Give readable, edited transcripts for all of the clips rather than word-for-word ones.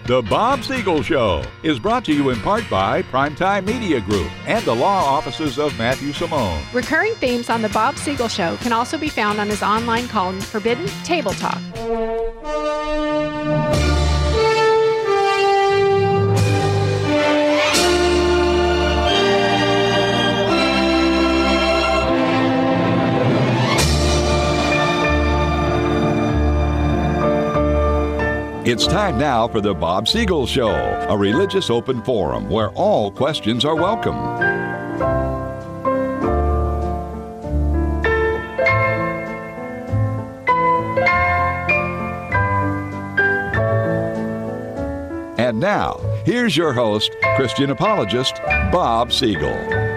The Bob Siegel Show is brought to you in part by Primetime Media Group and the law offices of Matthew Simone. Recurring themes on The Bob Siegel Show can also be found on his online column, Forbidden Table Talk. It's time now for the Bob Siegel Show, a religious open forum where all questions are welcome. And now, here's your host, Christian apologist, Bob Siegel.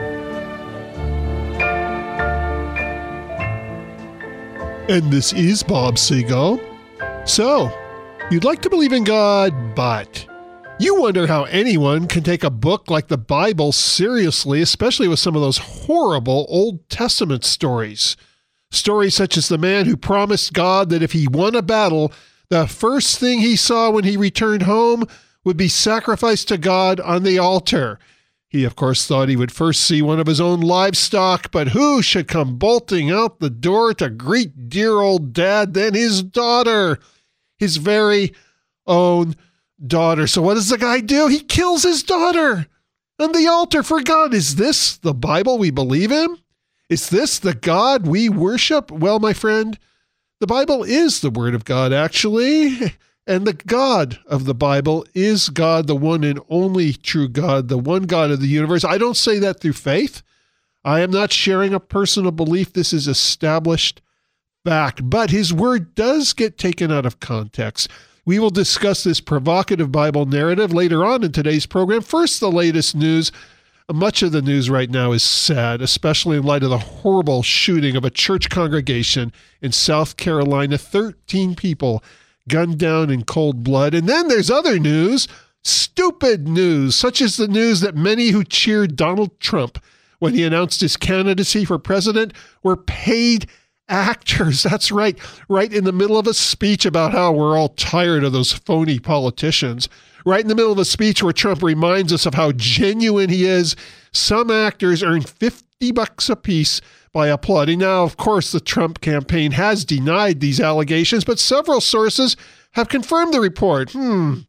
And this is Bob Siegel. So, you'd like to believe in God, but you wonder how anyone can take a book like the Bible seriously, especially with some of those horrible Old Testament stories. Stories such as the man who promised God that if he won a battle, the first thing he saw when he returned home would be sacrificed to God on the altar. He, of course, thought he would first see one of his own livestock, but who should come bolting out the door to greet dear old dad than his daughter? His very own daughter. So what does the guy do? He kills his daughter on the altar for God. Is this the Bible we believe in? Is this the God we worship? Well, my friend, the Bible is the Word of God, actually. And the God of the Bible is God, the one and only true God, the one God of the universe. I don't say that through faith. I am not sharing a personal belief. This is established fact, but his word does get taken out of context. We will discuss this provocative Bible narrative later on in today's program. First, the latest news. Much of the news right now is sad, especially in light of the horrible shooting of a church congregation in South Carolina. 13 people gunned down in cold blood. And then there's other news, stupid news, such as the news that many who cheered Donald Trump when he announced his candidacy for president were paid actors. That's right. Right in the middle of a speech about how we're all tired of those phony politicians. Right in the middle of a speech where Trump reminds us of how genuine he is. Some actors earn $50 a piece by applauding. Now, of course, the Trump campaign has denied these allegations, but several sources have confirmed the report. Maybe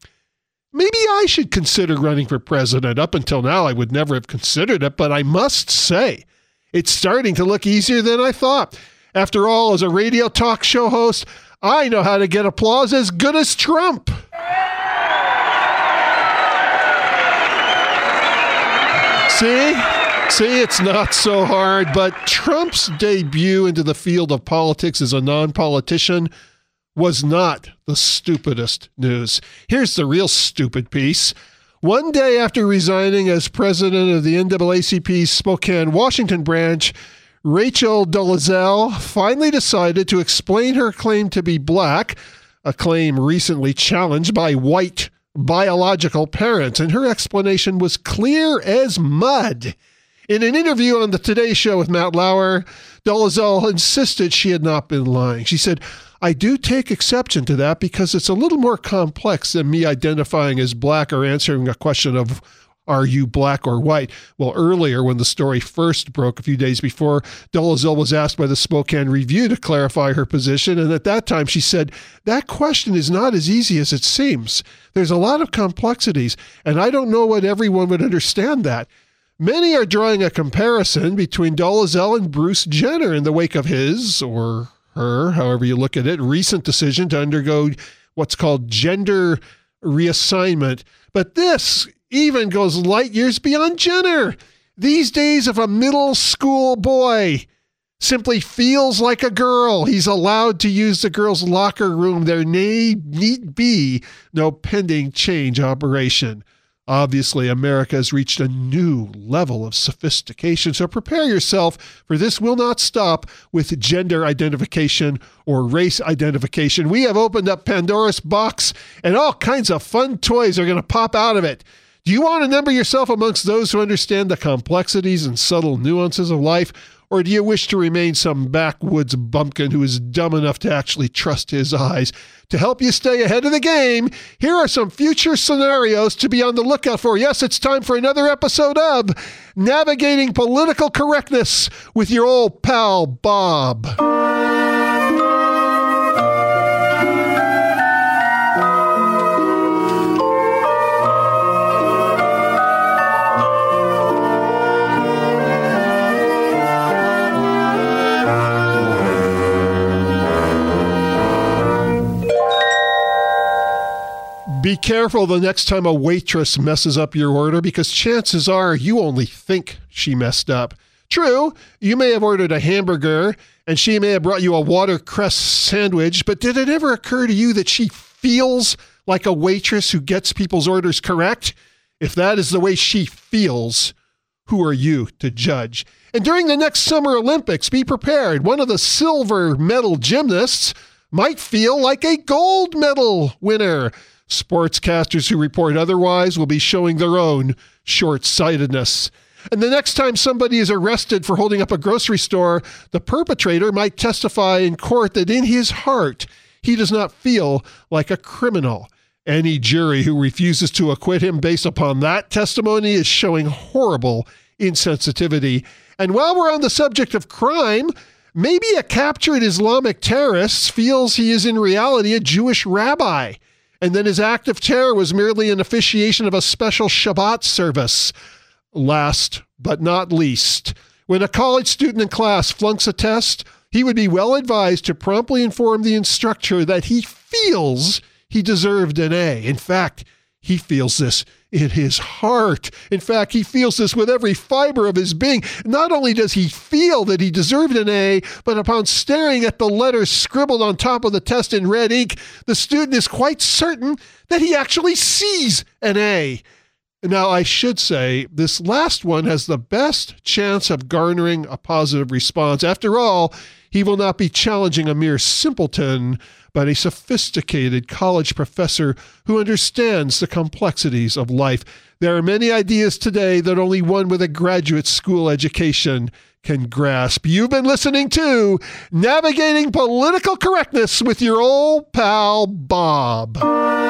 I should consider running for president. Up until now, I would never have considered it, but I must say, it's starting to look easier than I thought. After all, as a radio talk show host, I know how to get applause as good as Trump. See, it's not so hard, but Trump's debut into the field of politics as a non-politician was not the stupidest news. Here's the real stupid piece. One day after resigning as president of the NAACP's Spokane, Washington branch, Rachel Dolezal finally decided to explain her claim to be black, a claim recently challenged by white biological parents, and her explanation was clear as mud. In an interview on the Today Show with Matt Lauer, Dolezal insisted she had not been lying. She said, "I do take exception to that because it's a little more complex than me identifying as black or answering a question of are you black or white?" Well, earlier when the story first broke a few days before, Dolezal was asked by the Spokane Review to clarify her position. And at that time, she said, "That question is not as easy as it seems. There's a lot of complexities, and I don't know what everyone would understand that." Many are drawing a comparison between Dolezal and Bruce Jenner in the wake of his, or her, however you look at it, recent decision to undergo what's called gender reassignment. But this even goes light years beyond Jenner. These days, if a middle school boy simply feels like a girl, he's allowed to use the girls' locker room. There need be no pending change operation. Obviously, America has reached a new level of sophistication, so prepare yourself, for this will not stop with gender identification or race identification. We have opened up Pandora's box, and all kinds of fun toys are going to pop out of it. Do you want to number yourself amongst those who understand the complexities and subtle nuances of life, or do you wish to remain some backwoods bumpkin who is dumb enough to actually trust his eyes? To help you stay ahead of the game, here are some future scenarios to be on the lookout for. Yes, it's time for another episode of Navigating Political Correctness with your old pal, Bob. Be careful the next time a waitress messes up your order, because chances are you only think she messed up. True, you may have ordered a hamburger and she may have brought you a watercress sandwich, but did it ever occur to you that she feels like a waitress who gets people's orders correct? If that is the way she feels, who are you to judge? And during the next Summer Olympics, be prepared. One of the silver medal gymnasts might feel like a gold medal winner. Sportscasters who report otherwise will be showing their own short-sightedness. And the next time somebody is arrested for holding up a grocery store, the perpetrator might testify in court that in his heart, he does not feel like a criminal. Any jury who refuses to acquit him based upon that testimony is showing horrible insensitivity. And while we're on the subject of crime, maybe a captured Islamic terrorist feels he is in reality a Jewish rabbi, and then his act of terror was merely an officiation of a special Shabbat service. Last but not least, when a college student in class flunks a test, he would be well advised to promptly inform the instructor that he feels he deserved an A. In fact, he feels this in his heart. In fact, he feels this with every fiber of his being. Not only does he feel that he deserved an A, but upon staring at the letters scribbled on top of the test in red ink, the student is quite certain that he actually sees an A. Now, I should say, this last one has the best chance of garnering a positive response. After all, he will not be challenging a mere simpleton, but a sophisticated college professor who understands the complexities of life. There are many ideas today that only one with a graduate school education can grasp. You've been listening to Navigating Political Correctness with your old pal, Bob.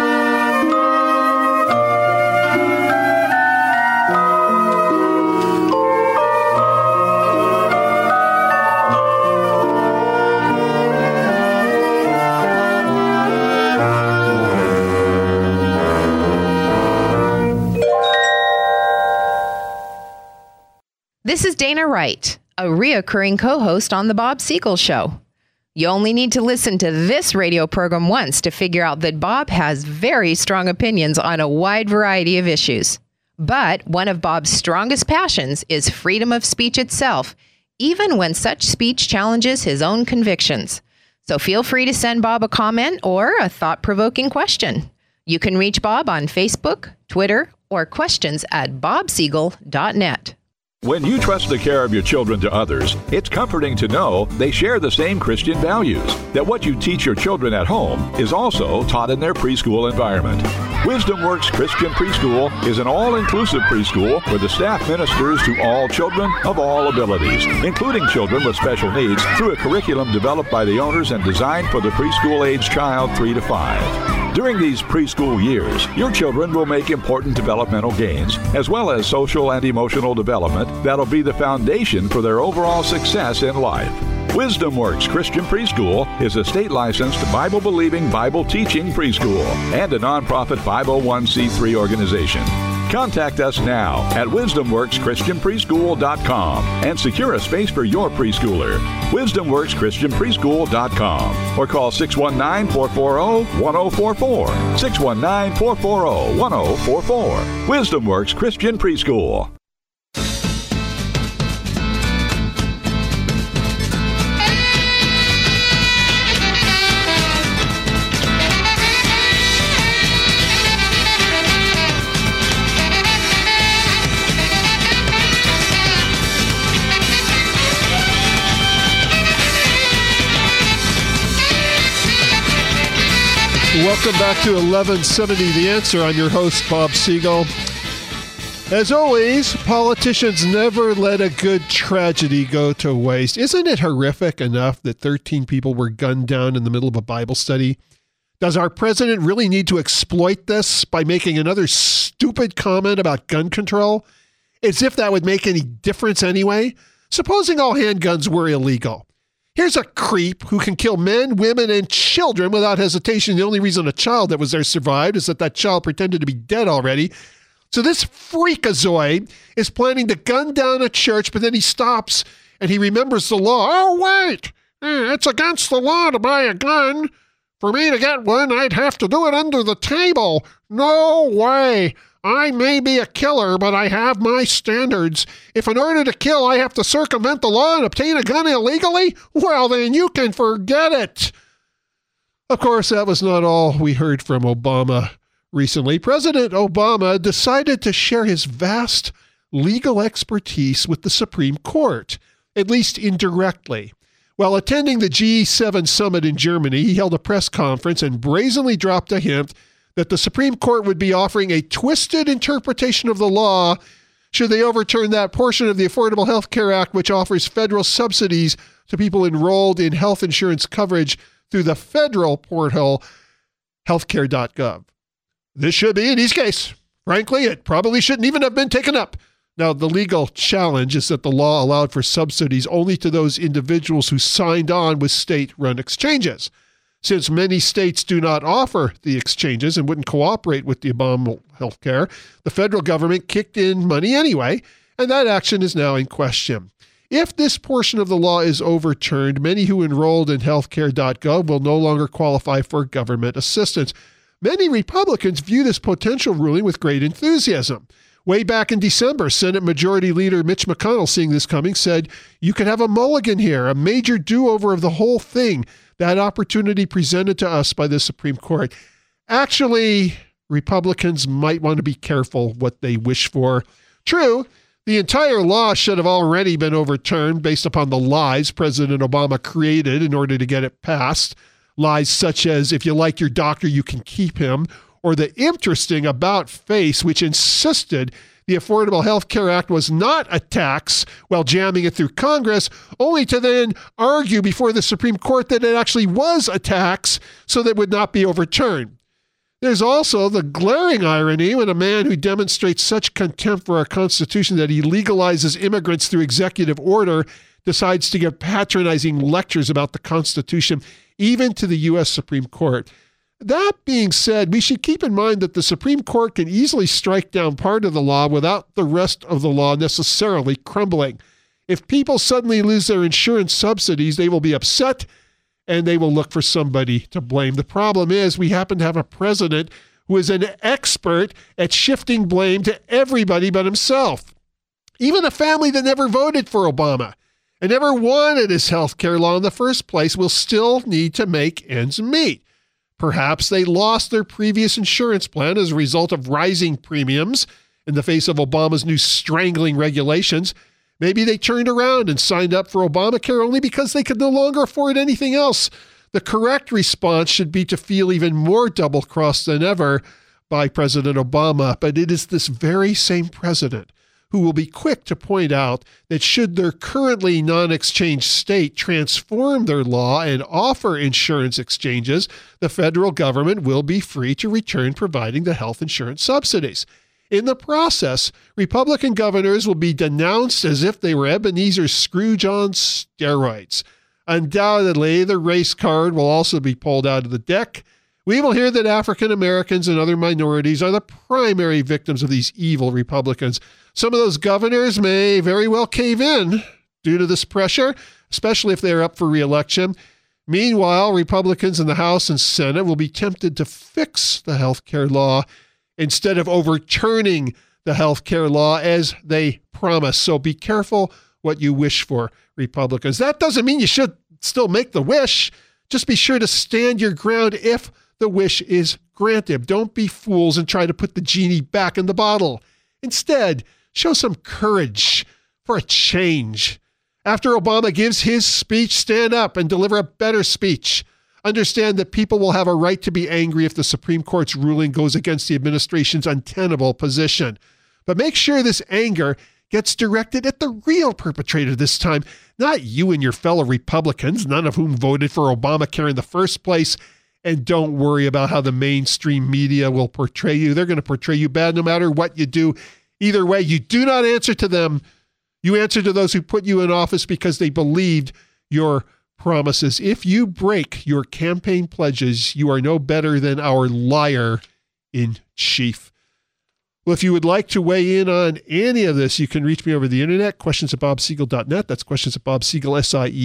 This is Dana Wright, a reoccurring co-host on The Bob Siegel Show. You only need to listen to this radio program once to figure out that Bob has very strong opinions on a wide variety of issues. But one of Bob's strongest passions is freedom of speech itself, even when such speech challenges his own convictions. So feel free to send Bob a comment or a thought-provoking question. You can reach Bob on Facebook, Twitter, or questions@bobsiegel.net. When you trust the care of your children to others, it's comforting to know they share the same Christian values, that what you teach your children at home is also taught in their preschool environment. Wisdom Works Christian Preschool is an all-inclusive preschool where the staff ministers to all children of all abilities, including children with special needs, through a curriculum developed by the owners and designed for the preschool-age child 3 to 5. During these preschool years, your children will make important developmental gains, as well as social and emotional development that'll be the foundation for their overall success in life. Wisdom Works Christian Preschool is a state-licensed, Bible-believing, Bible-teaching preschool and a nonprofit 501c3 organization. Contact us now at wisdomworkschristianpreschool.com and secure a space for your preschooler. wisdomworkschristianpreschool.com or call 619-440-1044. 619-440-1044. Wisdom Works Christian Preschool. Welcome back to 1170 The Answer. I'm your host, Bob Siegel. As always, politicians never let a good tragedy go to waste. Isn't it horrific enough that 13 people were gunned down in the middle of a Bible study? Does our president really need to exploit this by making another stupid comment about gun control? As if that would make any difference anyway. Supposing all handguns were illegal. Here's a creep who can kill men, women, and children without hesitation. The only reason a child that was there survived is that child pretended to be dead already. So this freakazoid is planning to gun down a church, but then he stops and he remembers the law. Oh, wait, it's against the law to buy a gun. For me to get one, I'd have to do it under the table. No way. I may be a killer, but I have my standards. If in order to kill, I have to circumvent the law and obtain a gun illegally, well, then you can forget it. Of course, that was not all we heard from Obama recently. President Obama decided to share his vast legal expertise with the Supreme Court, at least indirectly. While attending the G7 summit in Germany, he held a press conference and brazenly dropped a hint that the Supreme Court would be offering a twisted interpretation of the law should they overturn that portion of the Affordable Health Care Act which offers federal subsidies to people enrolled in health insurance coverage through the federal portal healthcare.gov. This should be an easy case. Frankly, it probably shouldn't even have been taken up. Now, the legal challenge is that the law allowed for subsidies only to those individuals who signed on with state-run exchanges. Since many states do not offer the exchanges and wouldn't cooperate with the Obama health care, the federal government kicked in money anyway, and that action is now in question. If this portion of the law is overturned, many who enrolled in healthcare.gov will no longer qualify for government assistance. Many Republicans view this potential ruling with great enthusiasm. Way back in December, Senate Majority Leader Mitch McConnell, seeing this coming, said, "You could have a mulligan here, a major do-over of the whole thing. That opportunity presented to us by the Supreme Court." Actually, Republicans might want to be careful what they wish for. True, the entire law should have already been overturned based upon the lies President Obama created in order to get it passed. Lies such as, if you like your doctor, you can keep him, or the interesting about face, which insisted the Affordable Health Care Act was not a tax while jamming it through Congress, only to then argue before the Supreme Court that it actually was a tax so that it would not be overturned. There's also the glaring irony when a man who demonstrates such contempt for our Constitution that he legalizes immigrants through executive order decides to give patronizing lectures about the Constitution, even to the U.S. Supreme Court. That being said, we should keep in mind that the Supreme Court can easily strike down part of the law without the rest of the law necessarily crumbling. If people suddenly lose their insurance subsidies, they will be upset and they will look for somebody to blame. The problem is we happen to have a president who is an expert at shifting blame to everybody but himself. Even a family that never voted for Obama and never wanted his health care law in the first place will still need to make ends meet. Perhaps they lost their previous insurance plan as a result of rising premiums in the face of Obama's new strangling regulations. Maybe they turned around and signed up for Obamacare only because they could no longer afford anything else. The correct response should be to feel even more double-crossed than ever by President Obama, but it is this very same president who will be quick to point out that should their currently non-exchange state transform their law and offer insurance exchanges, the federal government will be free to return providing the health insurance subsidies. In the process, Republican governors will be denounced as if they were Ebenezer Scrooge on steroids. Undoubtedly, the race card will also be pulled out of the deck. We will hear that African Americans and other minorities are the primary victims of these evil Republicans. Some of those governors may very well cave in due to this pressure, especially if they are up for re-election. Meanwhile, Republicans in the House and Senate will be tempted to fix the health care law instead of overturning the health care law as they promise. So be careful what you wish for, Republicans. That doesn't mean you should still make the wish. Just be sure to stand your ground if the wish is granted. Don't be fools and try to put the genie back in the bottle. Instead, show some courage for a change. After Obama gives his speech, stand up and deliver a better speech. Understand that people will have a right to be angry if the Supreme Court's ruling goes against the administration's untenable position. But make sure this anger gets directed at the real perpetrator this time, not you and your fellow Republicans, none of whom voted for Obamacare in the first place, And don't worry about how the mainstream media will portray you. They're going to portray you bad no matter what you do. Either way, you do not answer to them. You answer to those who put you in office because they believed your promises. If you break your campaign pledges, you are no better than our liar in chief. Well, if you would like to weigh in on any of this, you can reach me over the internet, questions@bobsiegel.net. That's questions@bobsiegel,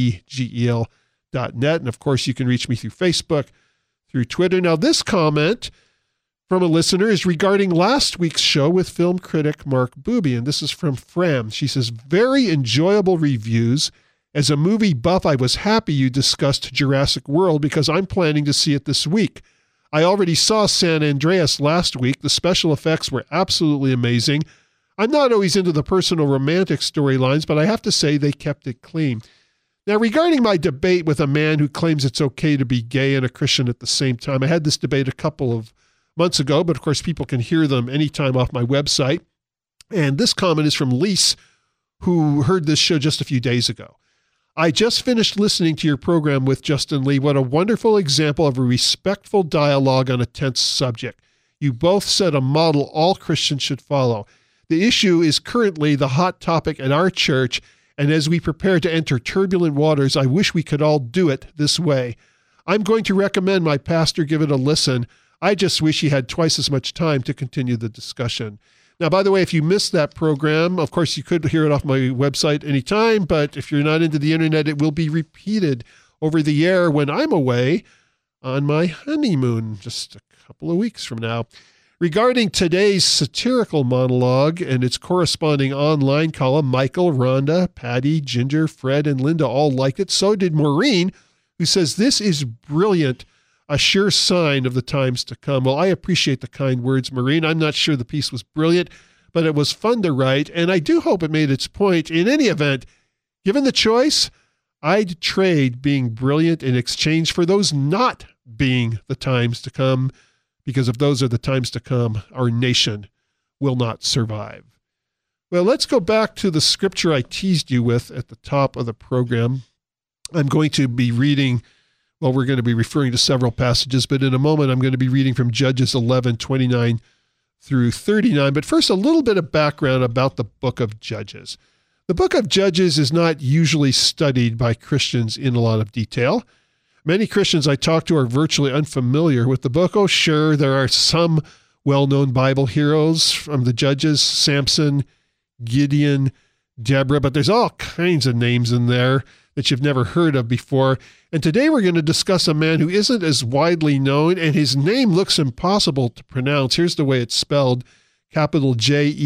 SIEGEL.net. And of course, you can reach me through Facebook, through Twitter. Now, this comment from a listener is regarding last week's show with film critic Mark Booby, and this is from Fram. She says, very enjoyable reviews. As a movie buff, I was happy you discussed Jurassic World because I'm planning to see it this week. I already saw San Andreas last week. The special effects were absolutely amazing. I'm not always into the personal romantic storylines, but I have to say they kept it clean. Now, regarding my debate with a man who claims it's okay to be gay and a Christian at the same time, I had this debate a couple of months ago, but of course people can hear them anytime off my website. And this comment is from Lise, who heard this show just a few days ago. I just finished listening to your program with Justin Lee. What a wonderful example of a respectful dialogue on a tense subject. You both set a model all Christians should follow. The issue is currently the hot topic at our church, and as we prepare to enter turbulent waters, I wish we could all do it this way. I'm going to recommend my pastor give it a listen. I just wish he had twice as much time to continue the discussion. Now, by the way, if you missed that program, of course, you could hear it off my website anytime, but if you're not into the internet, it will be repeated over the air when I'm away on my honeymoon, just a couple of weeks from now. Regarding today's satirical monologue and its corresponding online column, Michael, Rhonda, Patty, Ginger, Fred, and Linda all liked it. So did Maureen, who says, this is brilliant. A sure sign of the times to come. Well, I appreciate the kind words, Maureen. I'm not sure the piece was brilliant, but it was fun to write, and I do hope it made its point. In any event, given the choice, I'd trade being brilliant in exchange for those not being the times to come, because if those are the times to come, our nation will not survive. Well, let's go back to the scripture I teased you with at the top of the program. I'm going to be reading. Well, we're going to be referring to several passages, but in a moment, I'm going to be reading from Judges 11:29 through 39. But first, a little bit of background about the book of Judges. The book of Judges is not usually studied by Christians in a lot of detail. Many Christians I talk to are virtually unfamiliar with the book. Oh, sure, there are some well-known Bible heroes from the Judges, Samson, Gideon, Deborah, but there's all kinds of names in there that you've never heard of before. And today we're going to discuss a man who isn't as widely known, and his name looks impossible to pronounce. Here's the way it's spelled, capital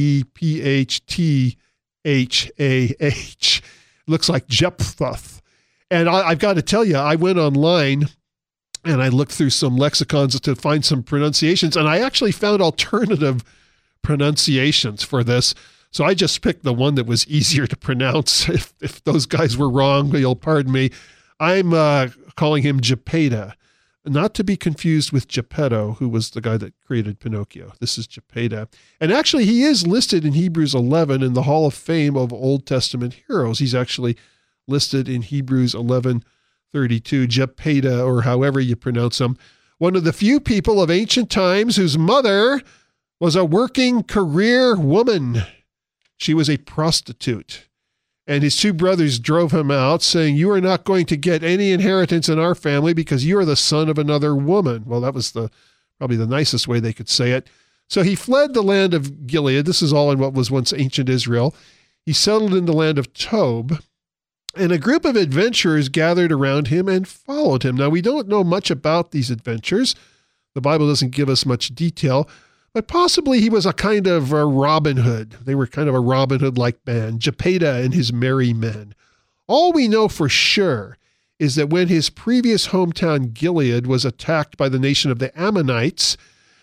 Jephthah. Looks like Jephthah. And I've got to tell you, I went online and I looked through some lexicons to find some pronunciations, and I actually found alternative pronunciations for this. So I just picked the one that was easier to pronounce. If those guys were wrong, you'll pardon me. I'm calling him Geppetto, not to be confused with Geppetto, who was the guy that created Pinocchio. This is Geppetto. And actually, he is listed in Hebrews 11 in the Hall of Fame of Old Testament heroes. He's actually listed in Hebrews 11:32, Geppetto, or however you pronounce him. One of the few people of ancient times whose mother was a working career woman. She was a prostitute, and his two brothers drove him out, saying, you are not going to get any inheritance in our family because you are the son of another woman. Well, that was probably the nicest way they could say it. So he fled the land of Gilead. This is all in what was once ancient Israel. He settled in the land of Tob, and a group of adventurers gathered around him and followed him. Now, we don't know much about these adventures. The Bible doesn't give us much detail, but possibly he was a kind of a Robin Hood. They were kind of a Robin Hood-like band, Geppetto and his merry men. All we know for sure is that when his previous hometown, Gilead, was attacked by the nation of the Ammonites,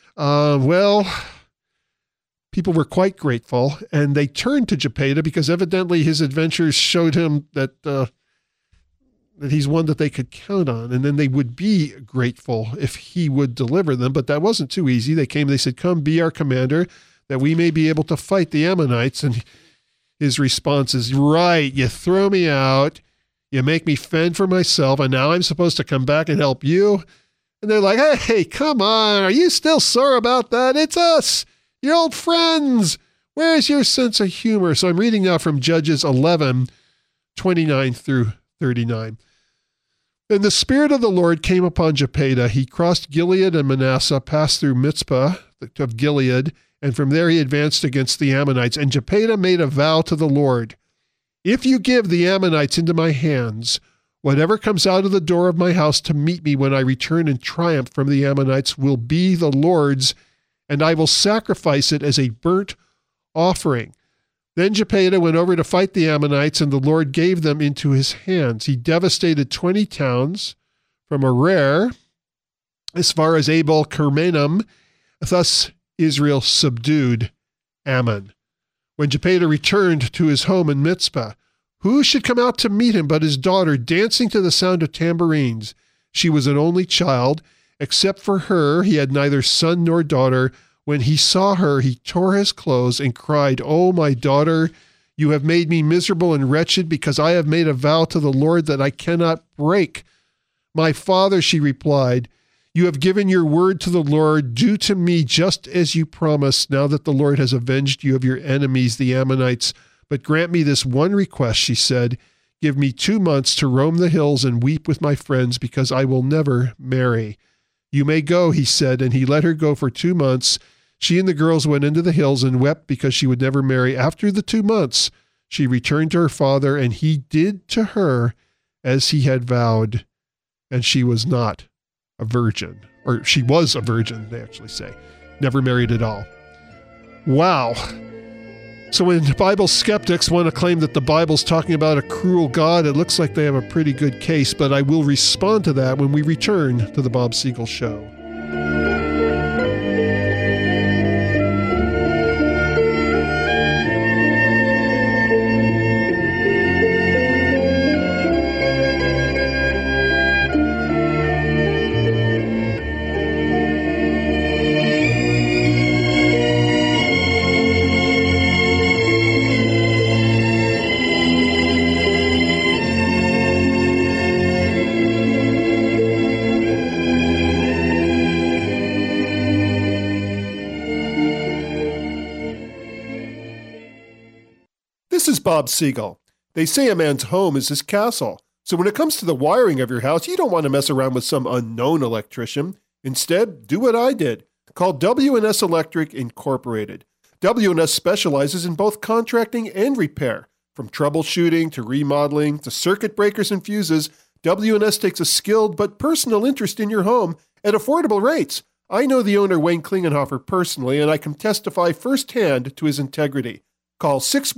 people were quite grateful, and they turned to Geppetto because evidently his adventures showed him that he's one that they could count on, and then they would be grateful if he would deliver them. But that wasn't too easy. They came, they said, come be our commander that we may be able to fight the Ammonites. And his response is, right, you throw me out, you make me fend for myself, and now I'm supposed to come back and help you? And they're like, hey, come on. Are you still sore about that? It's us, your old friends. Where's your sense of humor? So I'm reading now from Judges 11, 29 through 39. Then the Spirit of the Lord came upon Jephthah. He crossed Gilead and Manasseh, passed through Mizpah of Gilead, and from there he advanced against the Ammonites. And Jephthah made a vow to the Lord, if you give the Ammonites into my hands, whatever comes out of the door of my house to meet me when I return in triumph from the Ammonites will be the Lord's, and I will sacrifice it as a burnt offering. Then Jephthah went over to fight the Ammonites, and the Lord gave them into his hands. He devastated 20 towns from Arar as far as Abel Kermanim. Thus Israel subdued Ammon. When Jephthah returned to his home in Mizpah, who should come out to meet him but his daughter, dancing to the sound of tambourines? She was an only child. Except for her, he had neither son nor daughter. When he saw her, he tore his clothes and cried, "Oh, my daughter, you have made me miserable and wretched because I have made a vow to the Lord that I cannot break." "My father," she replied, "you have given your word to the Lord. Do to me just as you promised, now that the Lord has avenged you of your enemies, the Ammonites. But grant me this one request," she said. "Give me 2 months to roam the hills and weep with my friends, because I will never marry." "You may go," he said, and he let her go for 2 months. She and the girls went into the hills and wept because she would never marry. After the 2 months, she returned to her father, and he did to her as he had vowed. And she was not a virgin. Or she was a virgin, they actually say. Never married at all. Wow. So when Bible skeptics want to claim that the Bible's talking about a cruel God, it looks like they have a pretty good case, but I will respond to that when we return to the Bob Segal Show. This is Bob Segal. They say a man's home is his castle. So when it comes to the wiring of your house, you don't want to mess around with some unknown electrician. Instead, do what I did. Call W&S Electric Incorporated. W&S specializes in both contracting and repair. From troubleshooting to remodeling to circuit breakers and fuses, W&S takes a skilled but personal interest in your home at affordable rates. I know the owner, Wayne Klingenhofer, personally, and I can testify firsthand to his integrity. Call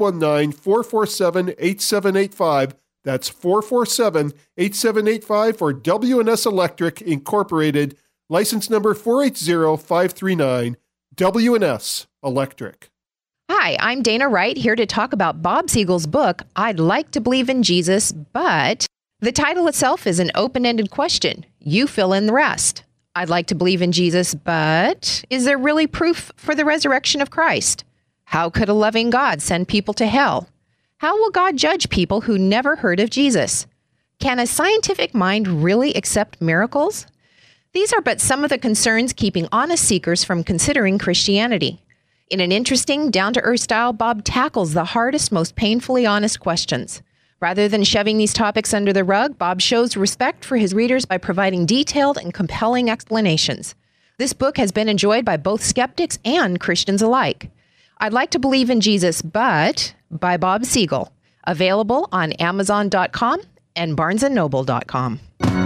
619-447-8785. That's 447-8785 for W&S Electric Incorporated. License number 480539. W&S Electric. Hi, I'm Dana Wright, here to talk about Bob Segal's book, I'd Like to Believe in Jesus, but the title itself is an open-ended question. You fill in the rest. I'd like to believe in Jesus, but is there really proof for the resurrection of Christ? How could a loving God send people to hell? How will God judge people who never heard of Jesus? Can a scientific mind really accept miracles? These are but some of the concerns keeping honest seekers from considering Christianity. In an interesting, down-to-earth style, Bob tackles the hardest, most painfully honest questions. Rather than shoving these topics under the rug, Bob shows respect for his readers by providing detailed and compelling explanations. This book has been enjoyed by both skeptics and Christians alike. I'd Like to Believe in Jesus, but by Bob Segal. Available on Amazon.com and BarnesandNoble.com.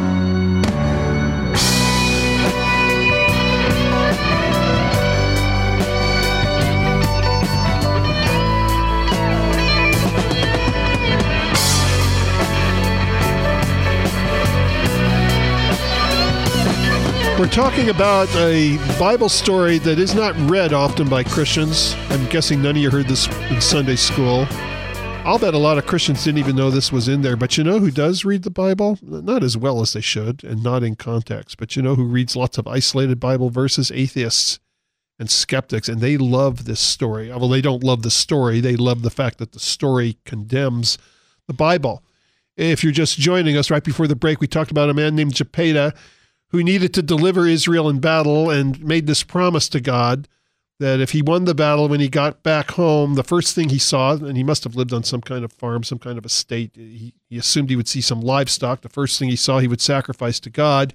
We're talking about a Bible story that is not read often by Christians. I'm guessing none of you heard this in Sunday school. I'll bet a lot of Christians didn't even know this was in there. But you know who does read the Bible? Not as well as they should, and not in context. But you know who reads lots of isolated Bible verses? Atheists and skeptics. And they love this story. Well, they don't love the story. They love the fact that the story condemns the Bible. If you're just joining us right before the break, we talked about a man named Jephthah, who needed to deliver Israel in battle and made this promise to God that if he won the battle, when he got back home, the first thing he saw, and he must have lived on some kind of farm, some kind of estate, he assumed he would see some livestock. The first thing he saw, he would sacrifice to God.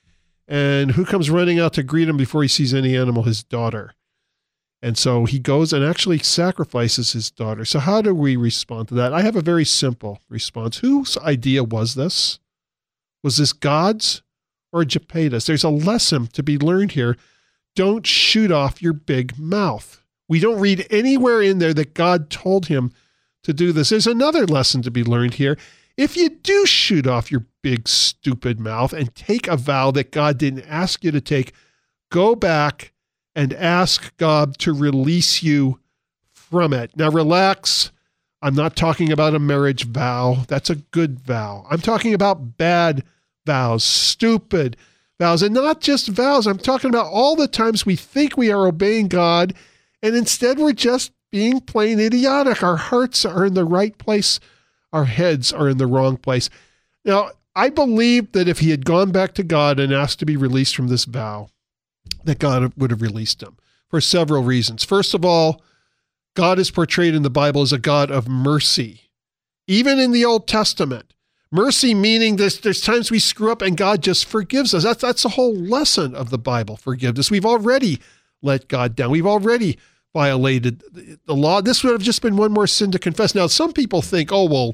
And who comes running out to greet him before he sees any animal? His daughter. And so he goes and actually sacrifices his daughter. So how do we respond to that? I have a very simple response. Whose idea was this? Was this God's or Jephthah's? There's a lesson to be learned here. Don't shoot off your big mouth. We don't read anywhere in there that God told him to do this. There's another lesson to be learned here. If you do shoot off your big, stupid mouth and take a vow that God didn't ask you to take, go back and ask God to release you from it. Now, relax. I'm not talking about a marriage vow. That's a good vow. I'm talking about bad vows, stupid vows, and not just vows. I'm talking about all the times we think we are obeying God, and instead we're just being plain idiotic. Our hearts are in the right place. Our heads are in the wrong place. Now, I believe that if he had gone back to God and asked to be released from this vow, that God would have released him for several reasons. First of all, God is portrayed in the Bible as a God of mercy. Even in the Old Testament, mercy meaning there's times we screw up and God just forgives us. That's the whole lesson of the Bible, forgiveness. We've already let God down. We've already violated the law. This would have just been one more sin to confess. Now, some people think, oh, well,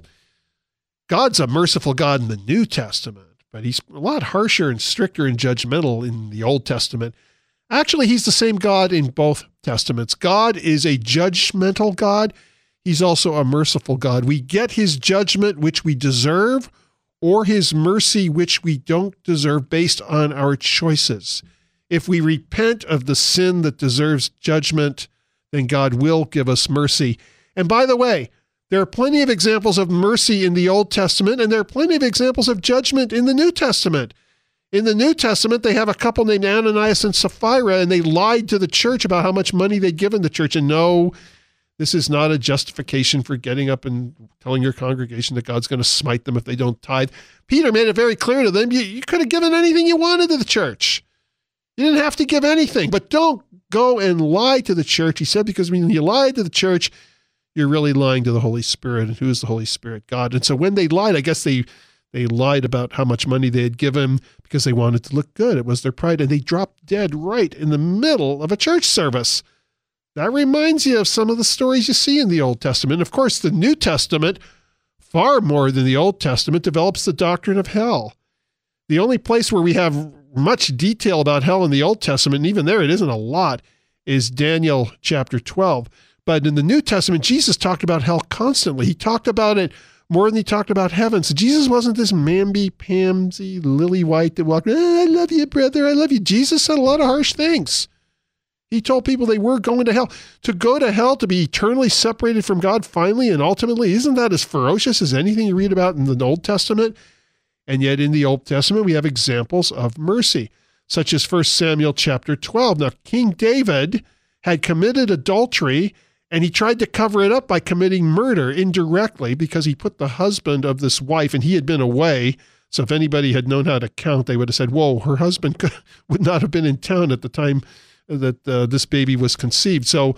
God's a merciful God in the New Testament, but he's a lot harsher and stricter and judgmental in the Old Testament. Actually, he's the same God in both Testaments. God is a judgmental God. He's also a merciful God. We get his judgment, which we deserve, or his mercy, which we don't deserve, based on our choices. If we repent of the sin that deserves judgment, then God will give us mercy. And by the way, there are plenty of examples of mercy in the Old Testament, and there are plenty of examples of judgment in the New Testament. In the New Testament, they have a couple named Ananias and Sapphira, and they lied to the church about how much money they'd given the church. And no, this is not a justification for getting up and telling your congregation that God's going to smite them if they don't tithe. Peter made it very clear to them, you could have given anything you wanted to the church. You didn't have to give anything, but don't go and lie to the church, he said, because when you lie to the church, you're really lying to the Holy Spirit. And who is the Holy Spirit? God. And so when they lied, I guess they lied about how much money they had given because they wanted to look good. It was their pride. And they dropped dead right in the middle of a church service. That reminds you of some of the stories you see in the Old Testament. Of course, the New Testament, far more than the Old Testament, develops the doctrine of hell. The only place where we have much detail about hell in the Old Testament, and even there it isn't a lot, is Daniel chapter 12. But in the New Testament, Jesus talked about hell constantly. He talked about it more than he talked about heaven. So Jesus wasn't this mamby-pamsy, lily-white that walked, I love you, brother, I love you. Jesus said a lot of harsh things. He told people they were going to hell. To go to hell, to be eternally separated from God finally and ultimately, isn't that as ferocious as anything you read about in the Old Testament? And yet in the Old Testament, we have examples of mercy, such as 1 Samuel chapter 12. Now, King David had committed adultery, and he tried to cover it up by committing murder indirectly because he put the husband of this wife, and he had been away. So if anybody had known how to count, they would have said, whoa, her husband would not have been in town at the time that this baby was conceived. So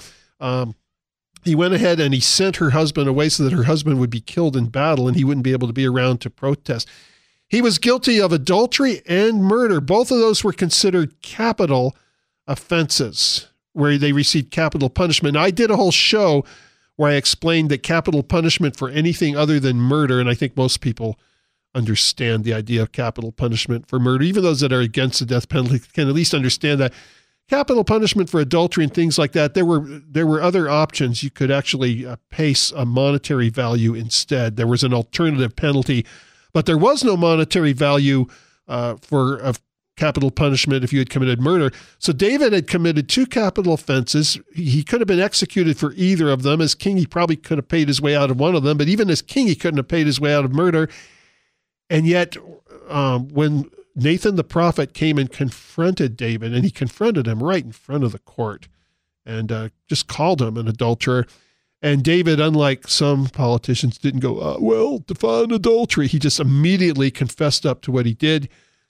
he went ahead and he sent her husband away so that her husband would be killed in battle and he wouldn't be able to be around to protest. He was guilty of adultery and murder. Both of those were considered capital offenses where they received capital punishment. Now, I did a whole show where I explained that capital punishment for anything other than murder, and I think most people understand the idea of capital punishment for murder. Even those that are against the death penalty can at least understand that. Capital punishment for adultery and things like that, there were other options. You could actually pay a monetary value instead. There was an alternative penalty, but there was no monetary value for capital punishment if you had committed murder. So David had committed 2 capital offenses. He could have been executed for either of them. As king, he probably could have paid his way out of one of them, but even as king, he couldn't have paid his way out of murder. And yet, when Nathan the prophet came and confronted David, and he confronted him right in front of the court and just called him an adulterer. And David, unlike some politicians, didn't go, well, define adultery. He just immediately confessed up to what he did.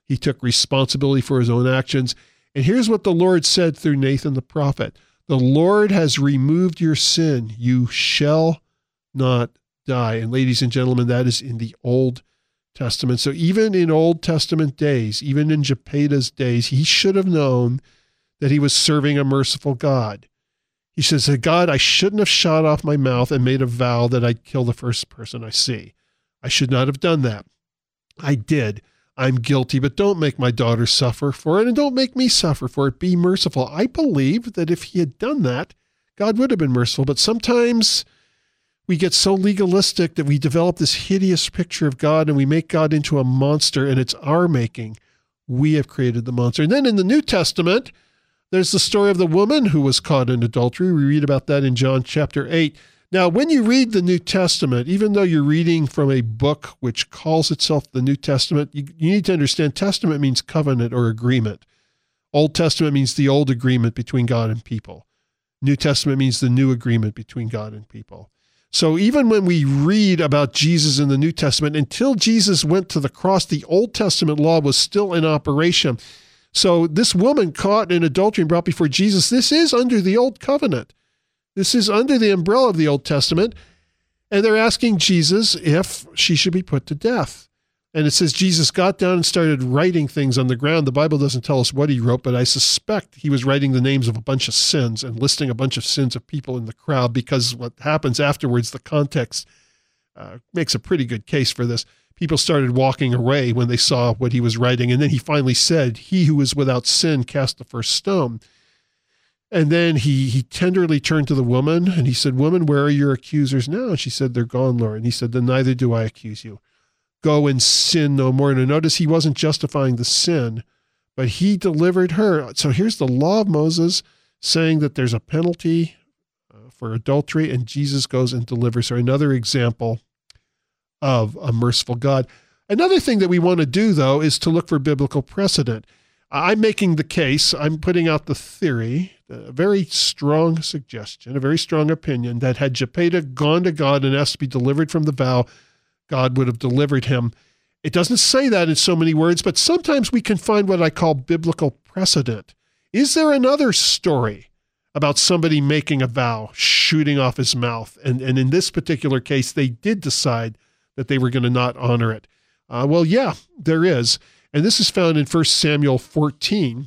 He took responsibility for his own actions. And here's what the Lord said through Nathan the prophet. The Lord has removed your sin. You shall not die. And ladies and gentlemen, that is in the Old Testament. So even in Old Testament days, even in Jephthah's days, he should have known that he was serving a merciful God. He says, God, I shouldn't have shot off my mouth and made a vow that I'd kill the first person I see. I should not have done that. I did. I'm guilty, but don't make my daughter suffer for it, and don't make me suffer for it. Be merciful. I believe that if he had done that, God would have been merciful. But sometimes we get so legalistic that we develop this hideous picture of God, and we make God into a monster, and it's our making. We have created the monster. And then in the New Testament, there's the story of the woman who was caught in adultery. We read about that in John chapter 8. Now, when you read the New Testament, even though you're reading from a book which calls itself the New Testament, you need to understand testament means covenant or agreement. Old Testament means the old agreement between God and people. New Testament means the new agreement between God and people. So even when we read about Jesus in the New Testament, until Jesus went to the cross, the Old Testament law was still in operation. So this woman caught in adultery and brought before Jesus, this is under the Old Covenant. This is under the umbrella of the Old Testament. And they're asking Jesus if she should be put to death. And it says Jesus got down and started writing things on the ground. The Bible doesn't tell us what he wrote, but I suspect he was writing the names of a bunch of sins and listing a bunch of sins of people in the crowd, because what happens afterwards, the context makes a pretty good case for this. People started walking away when they saw what he was writing. And then he finally said, he who is without sin cast the first stone. And then he tenderly turned to the woman and he said, woman, where are your accusers now? And she said, they're gone, Lord. And he said, then neither do I accuse you. Go and sin no more. And notice he wasn't justifying the sin, but he delivered her. So here's the law of Moses saying that there's a penalty for adultery, and Jesus goes and delivers her. Another example of a merciful God. Another thing that we want to do, though, is to look for biblical precedent. I'm making the case, I'm putting out the theory, a very strong suggestion, a very strong opinion, that had Jephthah gone to God and asked to be delivered from the vow, God would have delivered him. It doesn't say that in so many words, but sometimes we can find what I call biblical precedent. Is there another story about somebody making a vow, shooting off his mouth? And in this particular case, they did decide that they were going to not honor it. Well, yeah, there is. And this is found in 1 Samuel 14.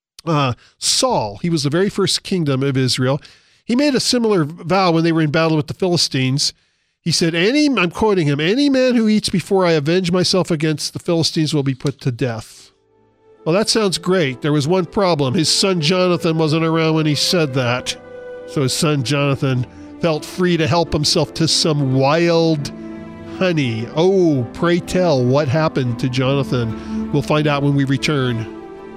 Saul, he was the very first kingdom of Israel. He made a similar vow when they were in battle with the Philistines. He said, I'm quoting him, any man who eats before I avenge myself against the Philistines will be put to death. Well, that sounds great. There was one problem. His son Jonathan wasn't around when he said that. So his son Jonathan felt free to help himself to some wild honey. Oh, pray tell, what happened to Jonathan? We'll find out when we return.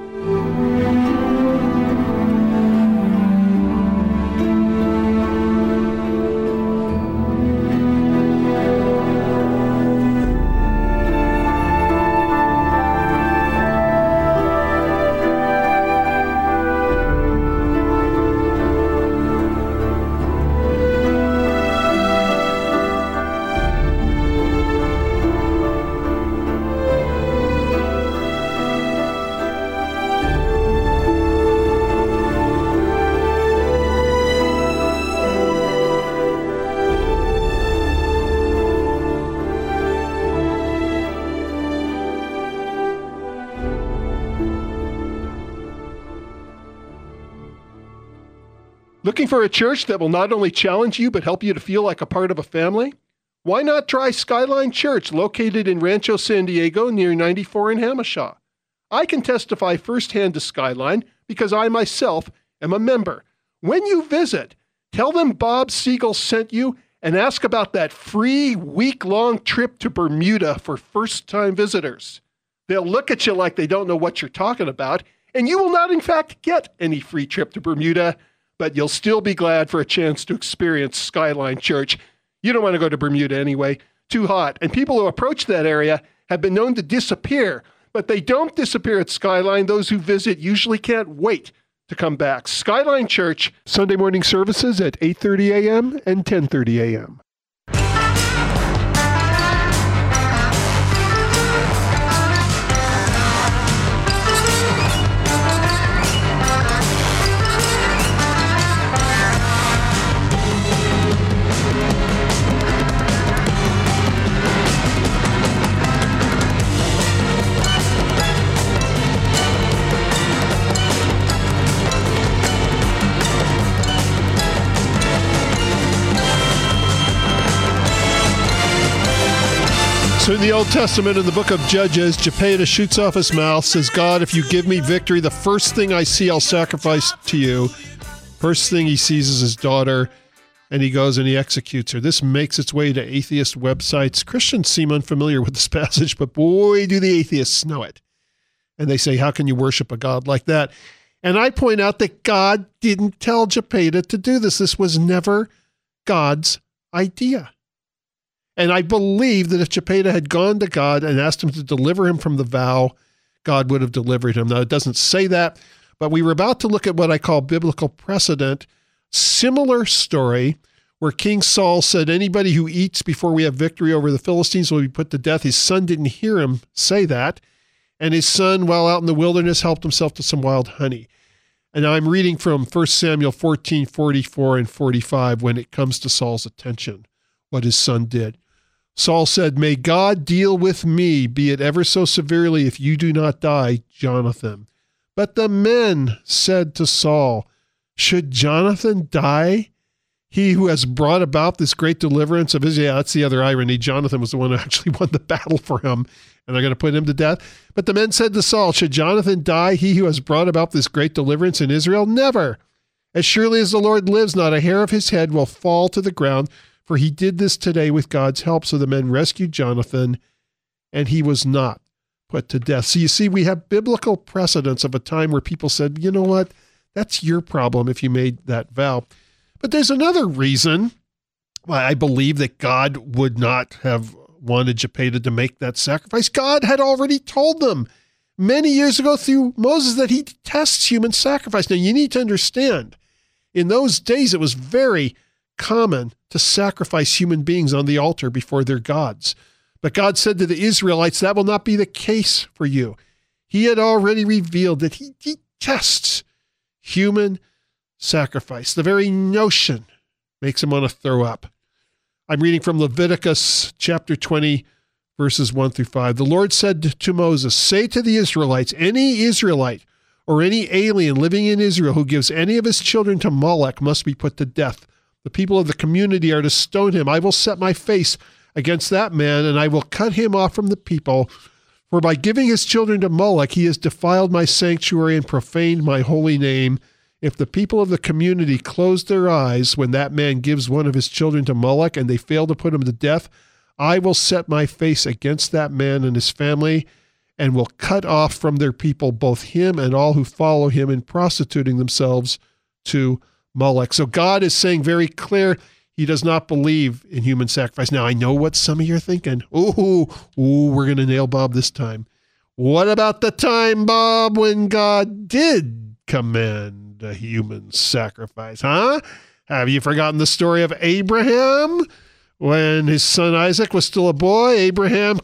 Looking for a church that will not only challenge you, but help you to feel like a part of a family? Why not try Skyline Church, located in Rancho San Diego near 94 in Hamishaw? I can testify firsthand to Skyline because I myself am a member. When you visit, tell them Bob Siegel sent you and ask about that free week-long trip to Bermuda for first-time visitors. They'll look at you like they don't know what you're talking about, and you will not, in fact, get any free trip to Bermuda, but you'll still be glad for a chance to experience Skyline Church. You don't want to go to Bermuda anyway. Too hot. And people who approach that area have been known to disappear, but they don't disappear at Skyline. Those who visit usually can't wait to come back. Skyline Church, Sunday morning services at 8:30 a.m. and 10:30 a.m. So in the Old Testament, in the book of Judges, Jephthah shoots off his mouth, says, God, if you give me victory, the first thing I see, I'll sacrifice to you. First thing he sees is his daughter, and he goes and he executes her. This makes its way to atheist websites. Christians seem unfamiliar with this passage, but boy, do the atheists know it. And they say, how can you worship a God like that? And I point out that God didn't tell Jephthah to do this. This was never God's idea. And I believe that if Jephthah had gone to God and asked him to deliver him from the vow, God would have delivered him. Now, it doesn't say that, but we were about to look at what I call biblical precedent. Similar story where King Saul said, anybody who eats before we have victory over the Philistines will be put to death. His son didn't hear him say that. And his son, while out in the wilderness, helped himself to some wild honey. And I'm reading from 1 Samuel 14, 44 and 45 when it comes to Saul's attention, what his son did. Saul said, may God deal with me, be it ever so severely, if you do not die, Jonathan. But the men said to Saul, should Jonathan die? He who has brought about this great deliverance of Israel. Yeah, that's the other irony. Jonathan was the one who actually won the battle for him, and they're going to put him to death. But the men said to Saul, should Jonathan die, he who has brought about this great deliverance in Israel? Never. As surely as the Lord lives, not a hair of his head will fall to the ground, for he did this today with God's help. So the men rescued Jonathan, and he was not put to death. So you see, we have biblical precedents of a time where people said, you know what, that's your problem if you made that vow. But there's another reason why I believe that God would not have wanted Jephthah to make that sacrifice. God had already told them many years ago through Moses that he detests human sacrifice. Now, you need to understand, in those days, it was very common to sacrifice human beings on the altar before their gods. But God said to the Israelites, that will not be the case for you. He had already revealed that he detests human sacrifice. The very notion makes him want to throw up. I'm reading from Leviticus chapter 20, verses 1 through 5. The Lord said to Moses, say to the Israelites, any Israelite or any alien living in Israel who gives any of his children to Molech must be put to death. The people of the community are to stone him. I will set my face against that man, and I will cut him off from the people. For by giving his children to Molech, he has defiled my sanctuary and profaned my holy name. If the people of the community close their eyes when that man gives one of his children to Molech and they fail to put him to death, I will set my face against that man and his family and will cut off from their people both him and all who follow him in prostituting themselves to Molech. So God is saying very clear, he does not believe in human sacrifice. Now, I know what some of you are thinking. Ooh, we're going to nail Bob this time. What about the time, Bob, when God did command a human sacrifice, huh? Have you forgotten the story of Abraham? When his son Isaac was still a boy, Abraham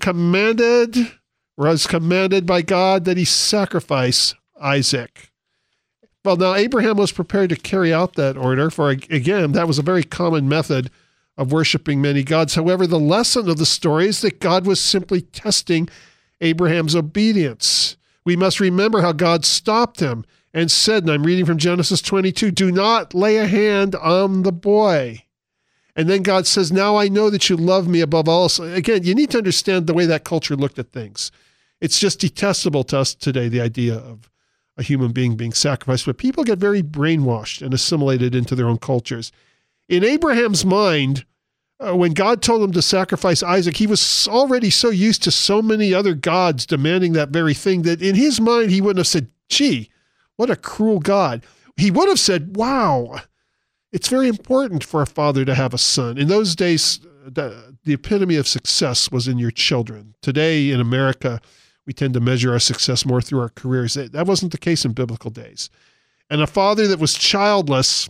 was commanded by God that he sacrifice Isaac. Well, now Abraham was prepared to carry out that order, for again, that was a very common method of worshiping many gods. However, the lesson of the story is that God was simply testing Abraham's obedience. We must remember how God stopped him and said, and I'm reading from Genesis 22, do not lay a hand on the boy. And then God says, now I know that you love me above all. So again, you need to understand the way that culture looked at things. It's just detestable to us today, the idea of a human being sacrificed, but people get very brainwashed and assimilated into their own cultures. In Abraham's mind, when God told him to sacrifice Isaac, he was already so used to so many other gods demanding that very thing that in his mind, he wouldn't have said, gee, what a cruel God. He would have said, wow, it's very important for a father to have a son. In those days, the epitome of success was in your children. Today in America, we tend to measure our success more through our careers. That wasn't the case in biblical days. And a father that was childless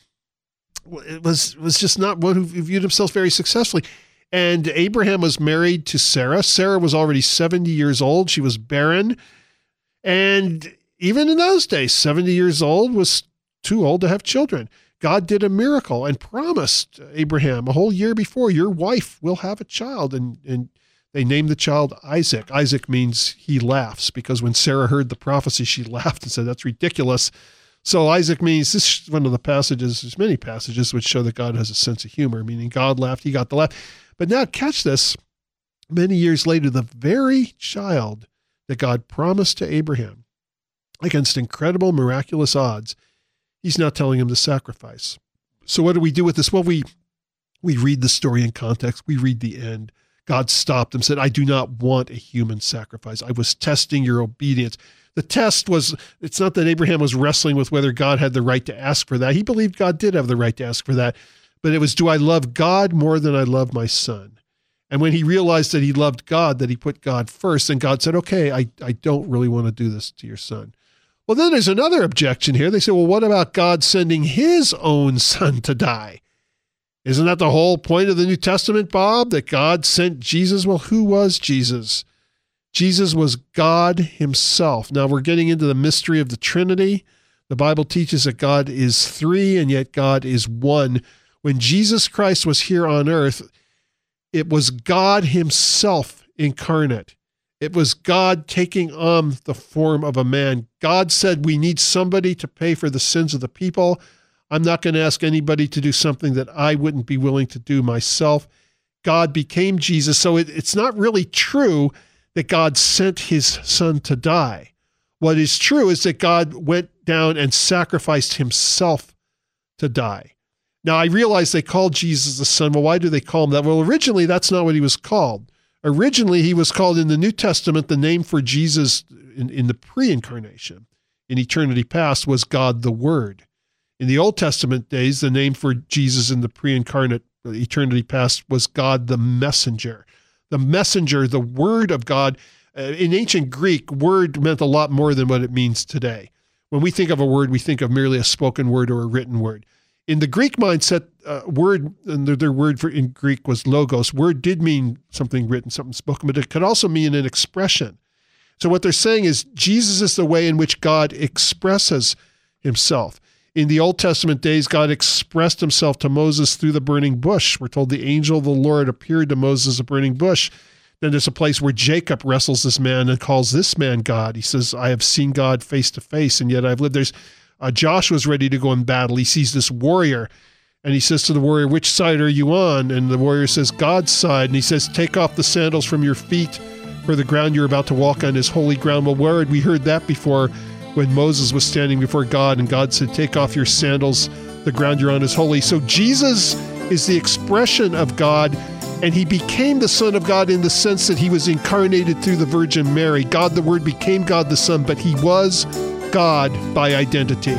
was just not one who viewed himself very successfully. And Abraham was married to Sarah. Sarah was already 70 years old. She was barren. And even in those days, 70 years old was too old to have children. God did a miracle and promised Abraham a whole year before, your wife will have a child. And they named the child Isaac. Isaac means he laughs, because when Sarah heard the prophecy, she laughed and said, that's ridiculous. So Isaac means, this is one of the passages, there's many passages which show that God has a sense of humor, meaning God laughed, he got the laugh. But now catch this. many years later, the very child that God promised to Abraham, against incredible, miraculous odds, he's now telling him to sacrifice. So what do we do with this? Well, we read the story in context. We read the end. God stopped him, said, I do not want a human sacrifice. I was testing your obedience. The test was, it's not that Abraham was wrestling with whether God had the right to ask for that. He believed God did have the right to ask for that. But it was, do I love God more than I love my son? And when he realized that he loved God, that he put God first, and God said, okay, I don't really want to do this to your son. Well, then there's another objection here. They say, well, what about God sending his own son to die? Isn't that the whole point of the New Testament, Bob, that God sent Jesus? Well, who was Jesus? Jesus was God himself. Now we're getting into the mystery of the Trinity. The Bible teaches that God is three and yet God is one. When Jesus Christ was here on earth, it was God himself incarnate. It was God taking on the form of a man. God said, we need somebody to pay for the sins of the people. I'm not going to ask anybody to do something that I wouldn't be willing to do myself. God became Jesus. So it's not really true that God sent his son to die. What is true is that God went down and sacrificed himself to die. Now, I realize they called Jesus the Son. Well, why do they call him that? Well, originally, that's not what he was called. Originally, he was called in the New Testament, the name for Jesus in the pre-incarnation, in eternity past, was God the Word. In the Old Testament days, the name for Jesus in the pre-incarnate eternity past was God the Messenger. The messenger, the Word of God. In ancient Greek, word meant a lot more than what it means today. When we think of a word, we think of merely a spoken word or a written word. In the Greek mindset, word, and their word in Greek was logos. Word did mean something written, something spoken, but it could also mean an expression. So what they're saying is Jesus is the way in which God expresses himself. In the Old Testament days, God expressed himself to Moses through the burning bush. We're told the angel of the Lord appeared to Moses at a burning bush. Then there's a place where Jacob wrestles this man and calls this man God. He says, I have seen God face to face, and yet I've lived. There's Joshua's ready to go in battle. He sees this warrior, and he says to the warrior, which side are you on? And the warrior says, God's side. And he says, take off the sandals from your feet, for the ground you're about to walk on is holy ground. Well, where had we heard that before? When Moses was standing before God, and God said, take off your sandals, the ground you're on is holy. So Jesus is the expression of God, and he became the Son of God in the sense that he was incarnated through the Virgin Mary. God the Word became God the Son, but he was God by identity.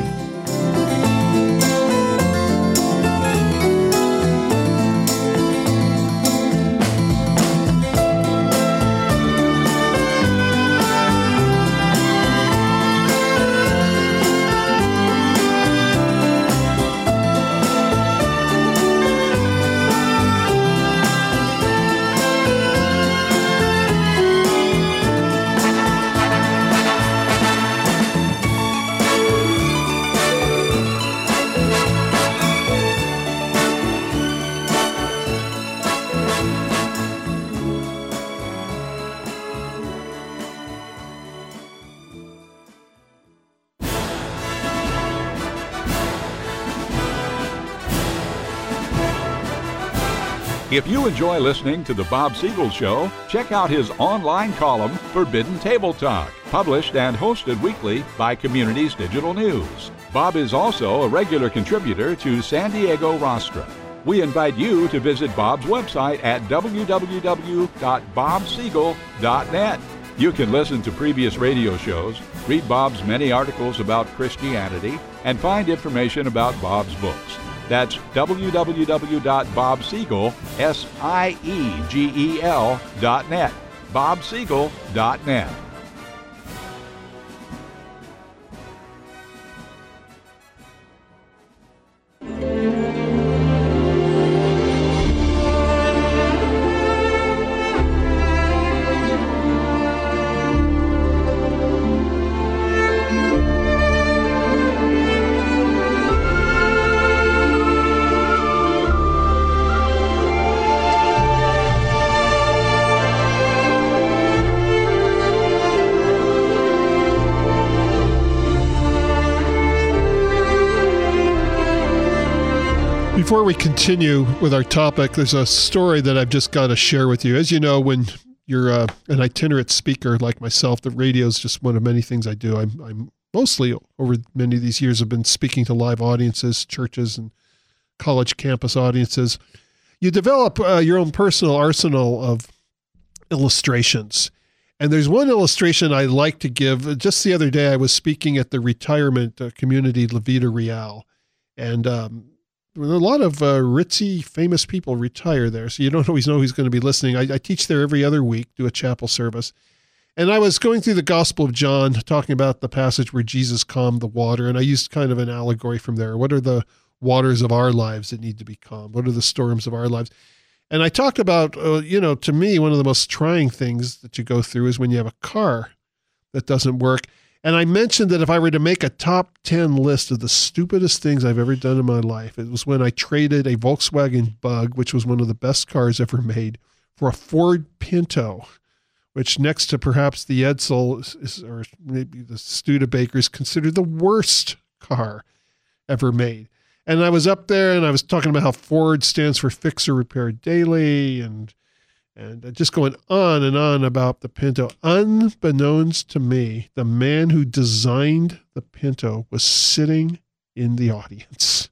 If you enjoy listening to The Bob Siegel Show, check out his online column, Forbidden Table Talk, published and hosted weekly by Communities Digital News. Bob is also a regular contributor to San Diego Rostra. We invite you to visit Bob's website at www.bobsiegel.net. You can listen to previous radio shows, read Bob's many articles about Christianity, and find information about Bob's books. That's www.bobsiegel.net. bobsiegel.net. Before we continue with our topic, there's a story that I've just got to share with you. As you know, when you're an itinerant speaker like myself, the radio is just one of many things I do. I'm mostly, over many of these years, have been speaking to live audiences, churches, and college campus audiences. You develop your own personal arsenal of illustrations. And there's one illustration I like to give. Just the other day, I was speaking at the retirement community, La Vida Real. And a lot of ritzy, famous people retire there, so you don't always know who's going to be listening. I teach there every other week, do a chapel service. And I was going through the Gospel of John, talking about the passage where Jesus calmed the water, and I used kind of an allegory from there. What are the waters of our lives that need to be calmed? What are the storms of our lives? And I talked about, to me, one of the most trying things that you go through is when you have a car that doesn't work. And I mentioned that if I were to make a top 10 list of the stupidest things I've ever done in my life, it was when I traded a Volkswagen Bug, which was one of the best cars ever made, for a Ford Pinto, which next to perhaps the Edsel or maybe the Studebaker is considered the worst car ever made. And I was up there and I was talking about how Ford stands for Fix or Repair Daily and just going on and on about the Pinto. Unbeknownst to me, the man who designed the Pinto was sitting in the audience.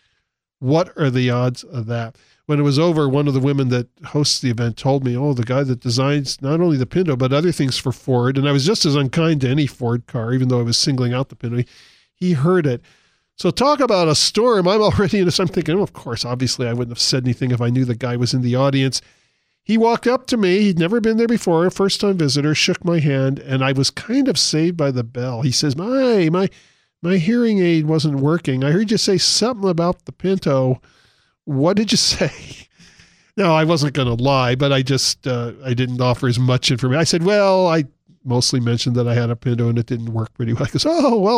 What are the odds of that? When it was over, one of the women that hosts the event told me, the guy that designs not only the Pinto, but other things for Ford, and I was just as unkind to any Ford car, even though I was singling out the Pinto, he heard it. So talk about a storm. I'm already in this. I'm thinking, of course, obviously I wouldn't have said anything if I knew the guy was in the audience. He walked up to me. He'd never been there before, first-time visitor, shook my hand, and I was kind of saved by the bell. He says, my hearing aid wasn't working. I heard you say something about the Pinto. What did you say? No, I wasn't going to lie, but I just, I didn't offer as much information. I said, well, I mostly mentioned that I had a Pinto and it didn't work pretty well. He goes,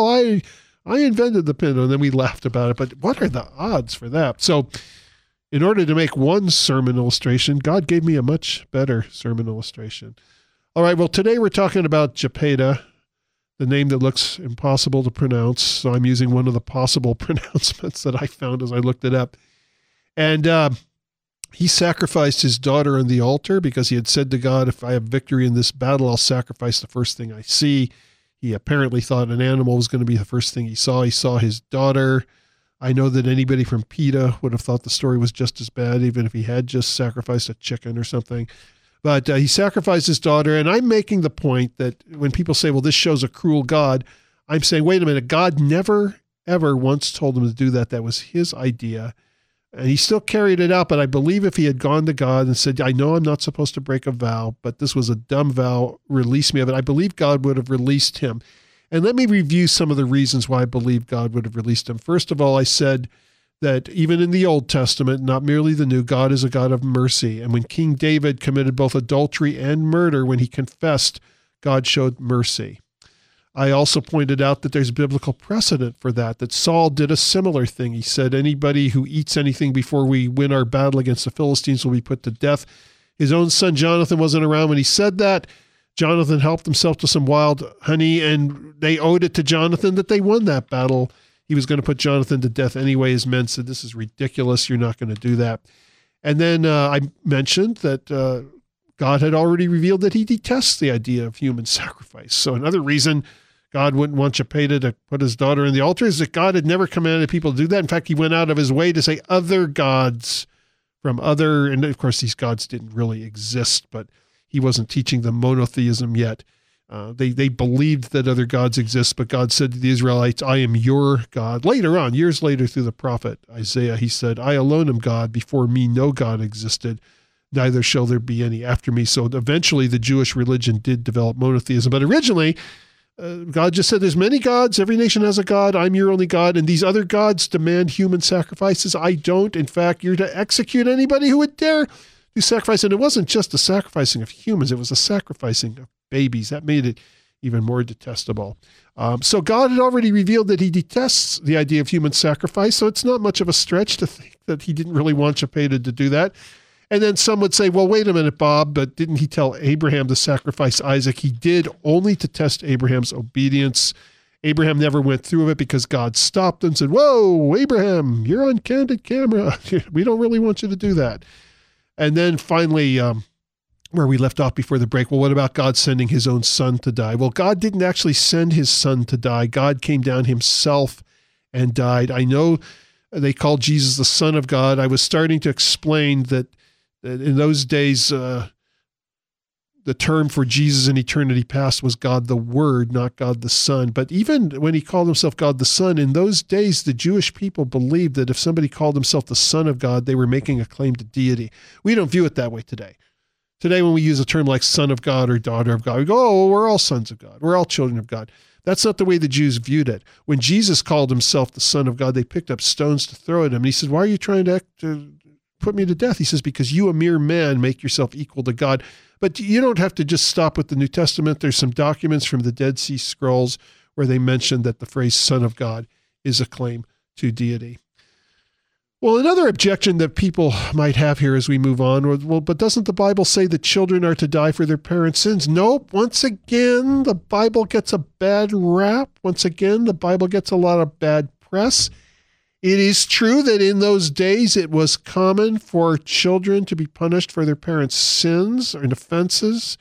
I invented the Pinto, and then we laughed about it. But what are the odds for that? So in order to make one sermon illustration, God gave me a much better sermon illustration. All right, well, today we're talking about Japheth, the name that looks impossible to pronounce. So I'm using one of the possible pronouncements that I found as I looked it up. And he sacrificed his daughter on the altar because he had said to God, if I have victory in this battle, I'll sacrifice the first thing I see. He apparently thought an animal was going to be the first thing he saw. He saw his daughter. I know that anybody from PETA would have thought the story was just as bad, even if he had just sacrificed a chicken or something. But he sacrificed his daughter, and I'm making the point that when people say, well, this shows a cruel God, I'm saying, wait a minute, God never, ever once told him to do that. That was his idea. And he still carried it out, but I believe if he had gone to God and said, I know I'm not supposed to break a vow, but this was a dumb vow, release me of it, I believe God would have released him. And let me review some of the reasons why I believe God would have released him. First of all, I said that even in the Old Testament, not merely the New, God is a God of mercy. And when King David committed both adultery and murder, when he confessed, God showed mercy. I also pointed out that there's biblical precedent for that Saul did a similar thing. He said, anybody who eats anything before we win our battle against the Philistines will be put to death. His own son Jonathan wasn't around when he said that. Jonathan helped himself to some wild honey, and they owed it to Jonathan that they won that battle. He was going to put Jonathan to death anyway. His men said, this is ridiculous. You're not going to do that. And then I mentioned that God had already revealed that he detests the idea of human sacrifice. So another reason God wouldn't want Japheth to put his daughter in the altar is that God had never commanded people to do that. In fact, he went out of his way to say other gods from other, and of course these gods didn't really exist, but he wasn't teaching them monotheism yet. They believed that other gods exist, but God said to the Israelites, I am your God. Later on, years later through the prophet Isaiah, he said, I alone am God. Before me no God existed, neither shall there be any after me. So eventually the Jewish religion did develop monotheism, but originally God just said there's many gods. Every nation has a God. I'm your only God. And these other gods demand human sacrifices. I don't. In fact, you're to execute anybody who would dare do sacrifice. And it wasn't just the sacrificing of humans. It was the sacrificing of babies. That made it even more detestable. So God had already revealed that he detests the idea of human sacrifice. So it's not much of a stretch to think that he didn't really want Japheth to do that. And then some would say, well, wait a minute, Bob, but didn't he tell Abraham to sacrifice Isaac? He did, only to test Abraham's obedience. Abraham never went through it because God stopped and said, whoa, Abraham, you're on candid camera. We don't really want you to do that. And then finally, where we left off before the break, well, what about God sending his own son to die? Well, God didn't actually send his son to die. God came down himself and died. I know they called Jesus the Son of God. I was starting to explain that in those days, the term for Jesus in eternity past was God the Word, not God the Son. But even when he called himself God the Son, in those days, the Jewish people believed that if somebody called himself the Son of God, they were making a claim to deity. We don't view it that way today. Today, when we use a term like Son of God or Daughter of God, we go, oh, well, we're all sons of God. We're all children of God. That's not the way the Jews viewed it. When Jesus called himself the Son of God, they picked up stones to throw at him. And he said, why are you trying to put me to death? He says, because you, a mere man, make yourself equal to God. But you don't have to just stop with the New Testament. There's some documents from the Dead Sea Scrolls where they mention that the phrase Son of God is a claim to deity. Well, another objection that people might have here as we move on, well, but doesn't the Bible say that children are to die for their parents' sins? Nope. Once again, the Bible gets a bad rap. Once again, the Bible gets a lot of bad press. It is true that in those days it was common for children to be punished for their parents' sins and offenses.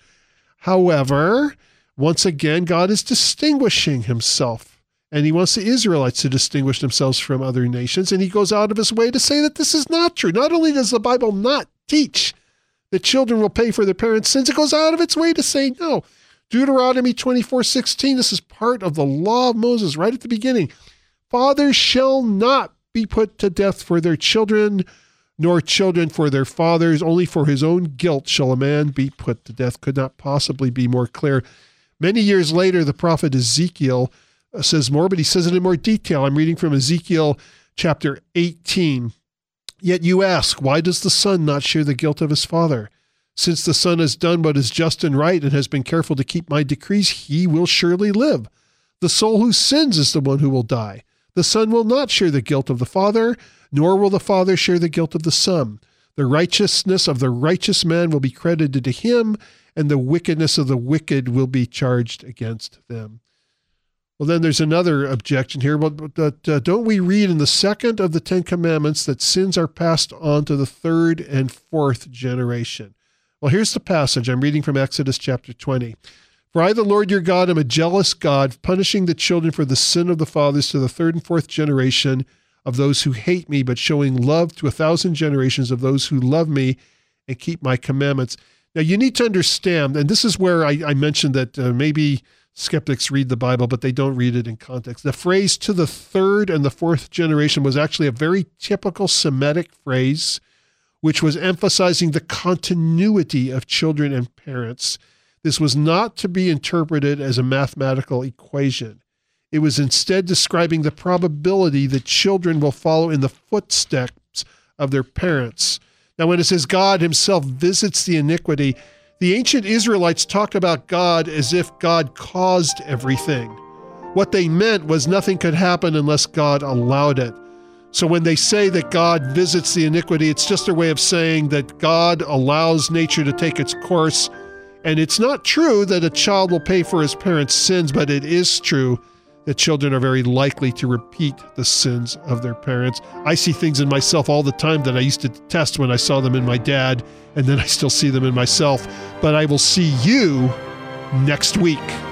However, once again, God is distinguishing himself, and he wants the Israelites to distinguish themselves from other nations, and he goes out of his way to say that this is not true. Not only does the Bible not teach that children will pay for their parents' sins, it goes out of its way to say no. Deuteronomy 24:16, this is part of the law of Moses right at the beginning. Fathers shall not be put to death for their children, nor children for their fathers. Only for his own guilt shall a man be put to death. Could not possibly be more clear. Many years later, the prophet Ezekiel says more, but he says it in more detail. I'm reading from Ezekiel chapter 18. Yet you ask, why does the son not share the guilt of his father? Since the son has done what is just and right and has been careful to keep my decrees, he will surely live. The soul who sins is the one who will die. The son will not share the guilt of the father, nor will the father share the guilt of the son. The righteousness of the righteous man will be credited to him, and the wickedness of the wicked will be charged against them. Well, then there's another objection here. But don't we read in the second of the Ten Commandments that sins are passed on to the third and fourth generation? Well, here's the passage. I'm reading from Exodus chapter 20. For I, the Lord your God, am a jealous God, punishing the children for the sin of the fathers to the third and fourth generation of those who hate me, but showing love to 1,000 generations of those who love me and keep my commandments. Now, you need to understand, and this is where I mentioned that maybe skeptics read the Bible, but they don't read it in context. The phrase to the third and the fourth generation was actually a very typical Semitic phrase, which was emphasizing the continuity of children and parents. This was not to be interpreted as a mathematical equation. It was instead describing the probability that children will follow in the footsteps of their parents. Now, when it says God himself visits the iniquity, the ancient Israelites talked about God as if God caused everything. What they meant was nothing could happen unless God allowed it. So when they say that God visits the iniquity, it's just their way of saying that God allows nature to take its course. And it's not true that a child will pay for his parents' sins, but it is true that children are very likely to repeat the sins of their parents. I see things in myself all the time that I used to detest when I saw them in my dad, and then I still see them in myself. But I will see you next week.